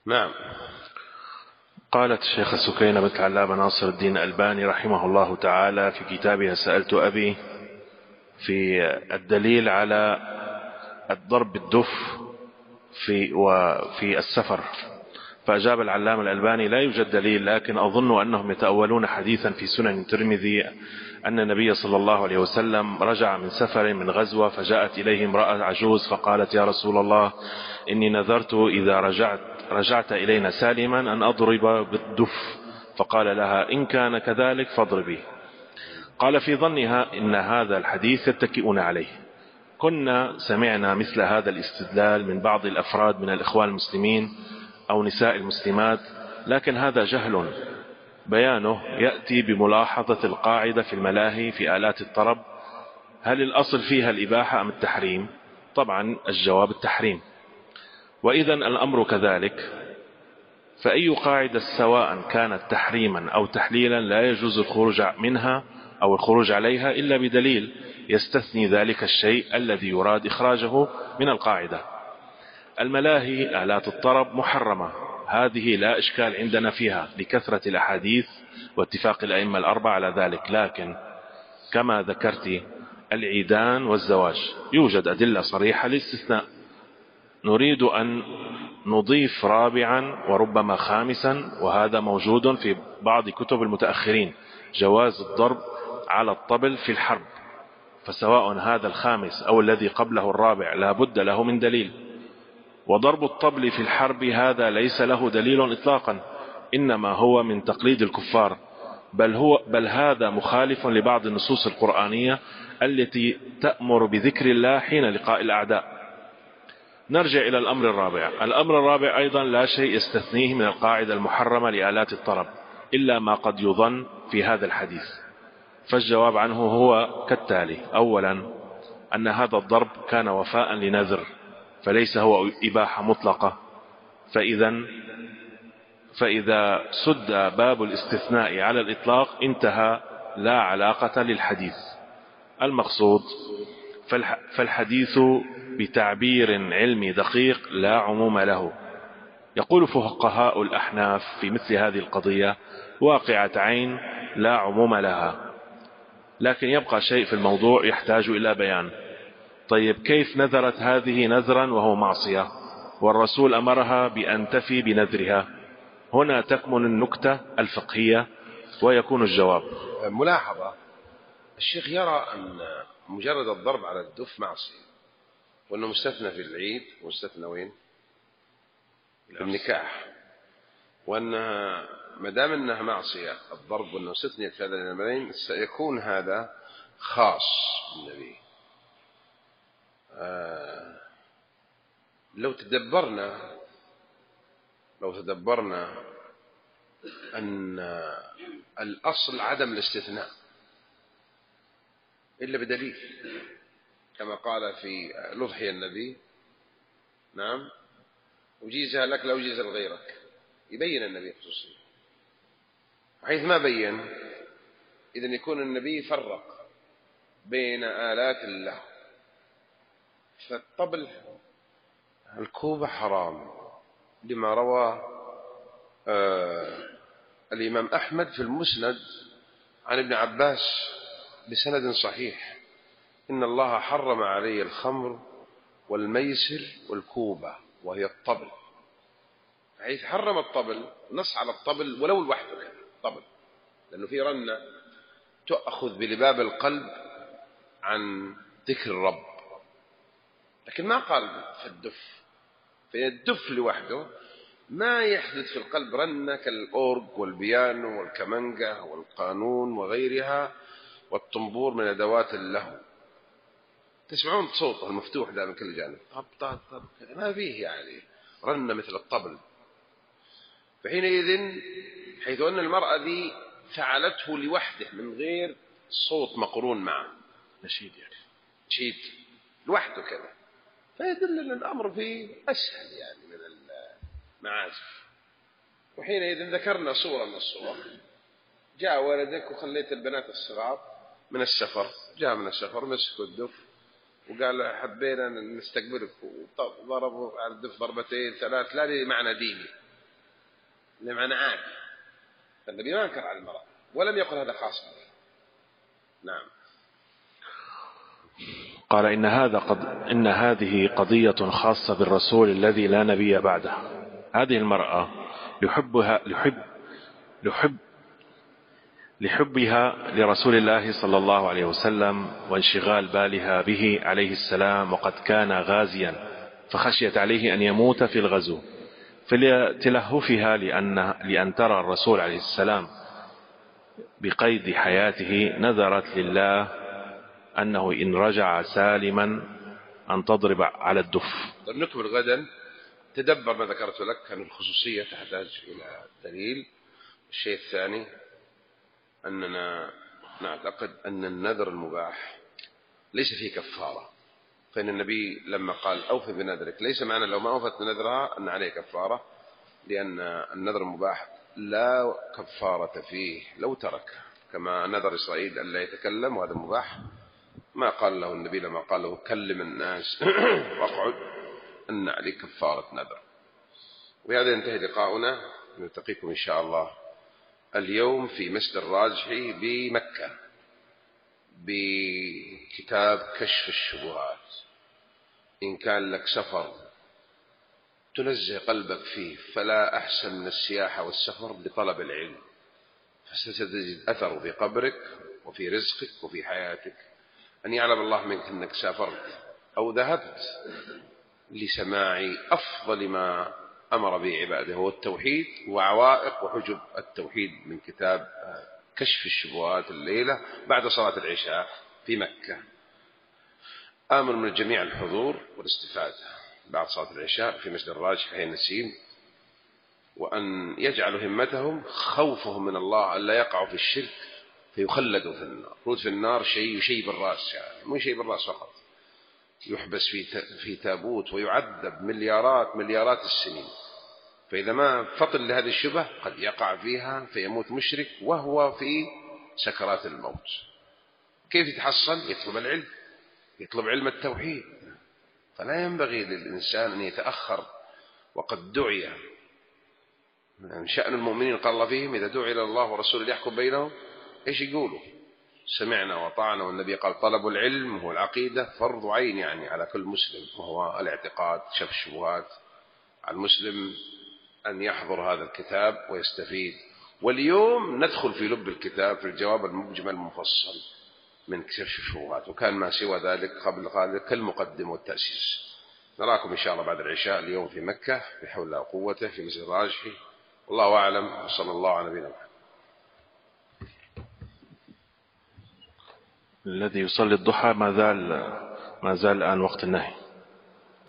نعم. قالت الشيخ سكينة بنت العلامة ناصر الدين الألباني رحمه الله تعالى في كتابها سألت أبي في الدليل على الضرب بالدف وفي السفر، فأجاب العلامة الألباني: لا يوجد دليل، لكن أظن أنهم يتأولون حديثا في سنن الترمذي أن النبي صلى الله عليه وسلم رجع من سفر من غزوة، فجاءت إليه امرأة عجوز فقالت: يا رسول الله، إني نذرت إذا رجعت إلينا سالما أن أضرب بالدف، فقال لها: إن كان كذلك فاضربي. قال في ظنها إن هذا الحديث يتكئون عليه. كنا سمعنا مثل هذا الاستدلال من بعض الأفراد من الإخوان المسلمين أو نساء المسلمات، لكن هذا جهل بيانه يأتي بملاحظة القاعدة في الملاهي في آلات الطرب: هل الأصل فيها الإباحة أم التحريم؟ طبعا الجواب التحريم. وإذا الأمر كذلك، فأي قاعدة سواء كانت تحريما أو تحليلا لا يجوز الخروج منها أو الخروج عليها إلا بدليل يستثني ذلك الشيء الذي يراد إخراجه من القاعدة. الملاهي آلات الطرب محرمة، هذه لا إشكال عندنا فيها لكثرة الأحاديث واتفاق الأئمة الأربعة على ذلك، لكن كما ذكرت العيدان والزواج يوجد أدلة صريحة للاستثناء. نريد أن نضيف رابعا وربما خامسا، وهذا موجود في بعض كتب المتأخرين: جواز الضرب على الطبل في الحرب، فسواء هذا الخامس أو الذي قبله الرابع لا بد له من دليل. وضرب الطبل في الحرب هذا ليس له دليل إطلاقا، إنما هو من تقليد الكفار، بل هذا مخالف لبعض النصوص القرآنية التي تأمر بذكر الله حين لقاء الأعداء. نرجع إلى الأمر الرابع. الأمر الرابع أيضا لا شيء يستثنيه من القاعدة المحرمة لآلات الطرب إلا ما قد يظن في هذا الحديث، فالجواب عنه هو كالتالي: أولا، أن هذا الضرب كان وفاء لنذر، فليس هو إباحة مطلقة، فإذا سد باب الاستثناء على الإطلاق انتهى، لا علاقة للحديث المقصود. فالحديث بتعبير علمي دقيق لا عموم له. يقول فقهاء الأحناف في مثل هذه القضية: واقعة عين لا عموم لها، لكن يبقى شيء في الموضوع يحتاج إلى بيان. طيب، كيف نذرت هذه نذرا وهو معصية والرسول أمرها بأن تفي بنذرها؟ هنا تكمن النكتة الفقهية ويكون الجواب. ملاحظة: الشيخ يرى أن مجرد الضرب على الدف معصية، وأنه مستثنى في العيد ومستثنى وين؟ في النكاح، وأن ما دام أنها معصية الضرب وأنه استثنيت في هذا الأمرين سيكون هذا خاص بالنبي. لو تدبرنا أن الأصل عدم الاستثناء إلا بدليل، كما قال في لضحي النبي: نعم، أجيزها لك لا أجيزها لغيرك. يبين النبي خصوصي، حيث ما بين إذن يكون النبي فرق بين آلات الله. فالطبل الكوبة حرام لما روى الإمام أحمد في المسند عن ابن عباس بسند صحيح: إن الله حرم علي الخمر والميسر والكوبة، وهي الطبل. حيث حرم الطبل نص على الطبل ولو لوحده كذا طبل، لأنه في رنة تأخذ بلباب القلب عن ذكر الرب، لكن ما قال في الدف. في الدف لوحده ما يحدث في القلب رنة كالأورج والبيانو والكمانجة والقانون وغيرها والطنبور من أدوات اللهو. تسمعون صوته المفتوح ده من كل جانب، طب طب طب، ما فيه يعني رنة مثل الطبل. فحينئذ حيث أن المرأة ذي فعلته لوحده من غير صوت مقرون معه، نشيد يعني نشيد لوحده كذا، فيدل أن الأمر فيه أسهل يعني من المعازف. وحينئذ ذكرنا صورة من الصور: جاء ولدك وخليت البنات الصغار من السفر، جاء من السفر مسكوا الدف وقال حبينا نستقبلك، وضربوا على الدف ضربتين ثلاث لا لمعنى ديني، لمعنى عادي. النبي ما أنكر على المرأة ولم يقل هذا خاص به. نعم. قال إن هذه قضية خاصة بالرسول الذي لا نبي بعده. هذه المرأة لحبها لرسول الله صلى الله عليه وسلم وانشغال بالها به عليه السلام، وقد كان غازيا فخشيت عليه أن يموت في الغزو، فلتلهفها لأن ترى الرسول عليه السلام بقيد حياته نذرت لله أنه إن رجع سالما أن تضرب على الدف. نكمل غدا. تدبر ما ذكرت لك عن الخصوصية، تحتاج إلى دليل. الشيء الثاني أننا نعتقد أن النذر المباح ليس فيه كفارة، فإن النبي لما قال أوفي بنذرك ليس معنى لو ما أوفت بنذرها أن عليه كفارة، لأن النذر المباح لا كفارة فيه لو ترك، كما نذر إسرائيل ألا يتكلم وهذا مباح، ما قال له النبي لما قال له كلم الناس واقعد أن عليك كفارة نذر. وبهذا ينتهي لقاؤنا، نلتقيكم إن شاء الله اليوم في مسجد الراجحي بمكة بكتاب كشف الشبهات. إن كان لك سفر تنزه قلبك فيه فلا أحسن من السياحة والسفر لطلب العلم، فستجد أثر في قبرك وفي رزقك وفي حياتك. أن يعلم الله منك أنك سافرت أو ذهبت لسماع أفضل ما أمر به عباده هو التوحيد وعوائق وحجب التوحيد من كتاب كشف الشبهات الليلة بعد صلاة العشاء في مكة. آمر من الجميع الحضور والاستفادة بعد صلاة العشاء في مسجد الراجح حي النسيم، وأن يجعلوا همتهم خوفهم من الله ألا يقعوا في الشرك فيخلدوا في النار. خلود في النار شيء يشيب الرأس، يعني مو يشيب الرأس فقط، يحبس في تابوت ويعذب مليارات السنين. فإذا ما فطن لهذه الشبهة قد يقع فيها فيموت مشرك وهو في سكرات الموت. كيف يتحصن؟ يطلب العلم، يطلب علم التوحيد. فلا ينبغي للإنسان أن يتأخر، وقد دعي من شأن المؤمنين قال الله فيهم إذا دعي إلى الله ورسوله ليحكم بينهم إيش يقولوا؟ سمعنا وطعنا. والنبي قال طلب العلم هو العقيدة فرض عين يعني على كل مسلم، وهو الاعتقاد شف الشبهات. على المسلم أن يحضر هذا الكتاب ويستفيد. واليوم ندخل في لب الكتاب في الجواب المجمل المفصل من كشف الشبهات، وكان ما سوى ذلك قبل ذلك كالمقدم والتأسيس. نراكم إن شاء الله بعد العشاء اليوم في مكة بحول الله وقوته في مسجد الراجحي، والله أعلم، وصلى الله على نبينا محمد. الذي يصلي الضحى ما زال الآن وقت النهي.